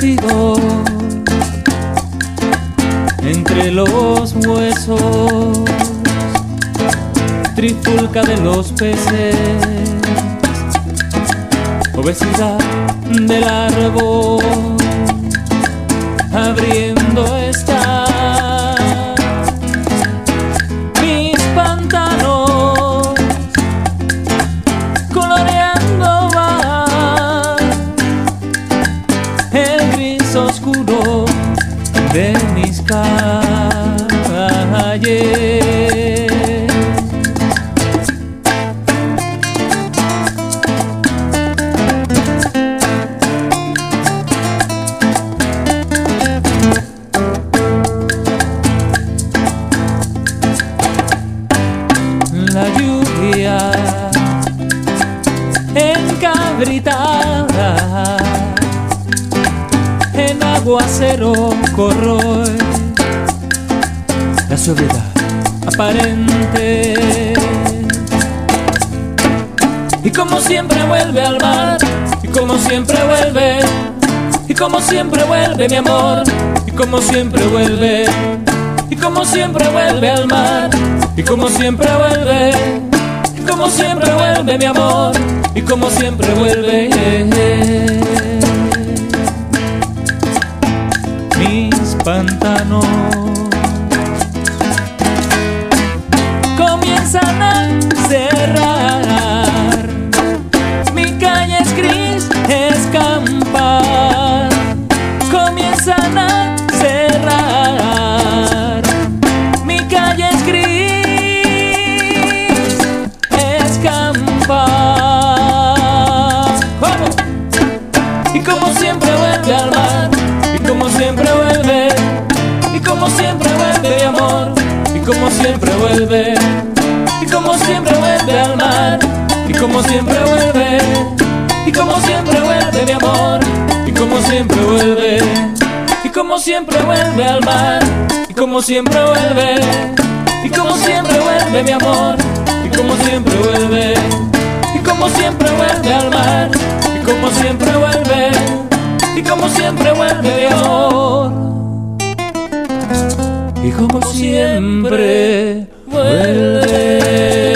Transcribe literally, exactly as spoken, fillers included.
metido entre los huesos, trifulca de los peces, obesidad del árbol, abriendo está mis pantanos, coloreando va el gris oscuro de mis calles. La lluvia encabritada en aguacero corroe la sobriedad aparente, y como siempre vuelve al mar, y como siempre vuelve, y como siempre vuelve mi amor, y como siempre vuelve, y como siempre vuelve al mar, y como siempre vuelve, y como siempre vuelve mi amor, y como siempre vuelve. Mis pantanos comienzan a cerrar, mi calle es gris, escampar, comienzan a cerrar, mi calle es gris, escampar. ¿Cómo? Y como siempre vuelve al mar, y como siempre vuelve, y como siempre vuelve mi amor, y como siempre vuelve, y como siempre vuelve al mar, y como siempre vuelve, y como siempre vuelve mi amor, y como siempre vuelve, y como siempre vuelve al mar, y como siempre vuelve, y como siempre vuelve mi amor, y como siempre vuelve, y como siempre vuelve al mar, y como siempre vuelve, y como siempre vuelve mi amor, y como siempre vuelve.